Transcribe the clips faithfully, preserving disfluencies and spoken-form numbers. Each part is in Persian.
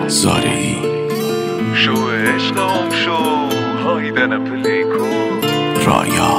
زاری شو عشقم شو هایدن پلیکو رایا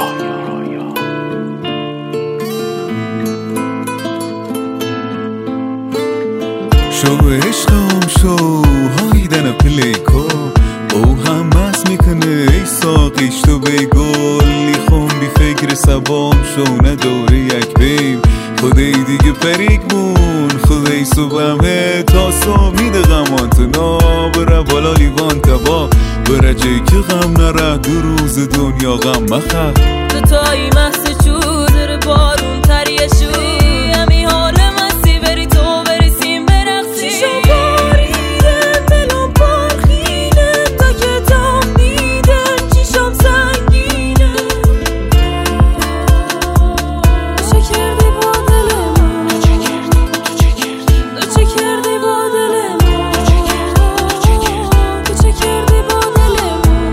شو عشقم شو هایدن پلیکو او هم بس میکنه ای ساقیش تو بگل لیخون بی فکر سبام شو نداره یک بیم خدای دیگه پریک بون خدای صبحمه تا سا میده غمان تو نا بره بالا لیوان تبا بره جایی که غم نره دو روز دنیا غم مخه تو تایی محصه چودر بارون تریه شوی همی حال مسی بری تو برسیم برقصی شو باریده ملون پرخینه تا که تا میدن چیشم سنگینه چه کردی با دل من تو چه کردی با دل من تو چه کردی با دل من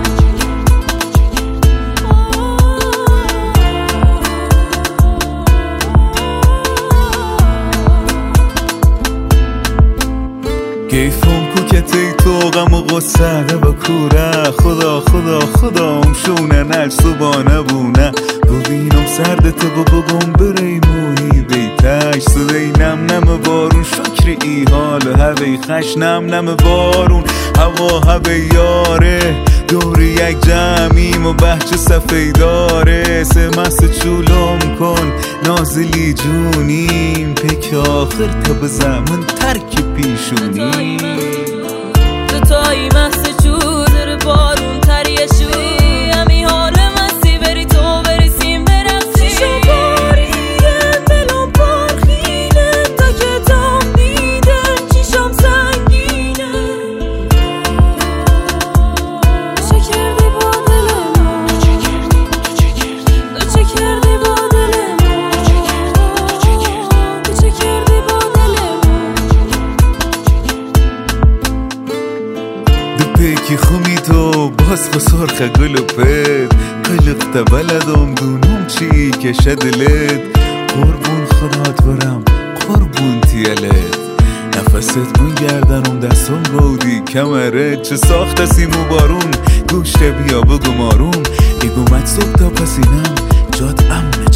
کیفم کوکتی تو غم و غصه با کوره خدا خدا خدا ام شونه نج صبانه بونه ببینم سردت با بگم بریمونی بیتش صدای نم نم بارون شکر ای حال هوی خش نم نم بارون هوا هوی یاره دور یک جمعیم و بحچ سفیداره سه مست چولم کن نازلی جونیم پک آخر تا به زمن ترک پیشونی تو تایی محصه چودر بارون تریه شوی همی حال مسی بری تو برسیم برقصی شو باریده ملون پرخینه تا که تا میدن چیشم سنگینه چه کردی با دل من تو چه کردی با دل من تو چه کردی با دل من دو پیکی خومی تو باز خسرخ گل و پد قلق تا بلدم دونم چی کشه دلت قربون خدات برم قربون تیلت نفست من گردنم دستم گودی کمرت چه ساخت سیمو بارون گوشت بیا بگو مارون ایگومت صبح تا پسینم جاد امن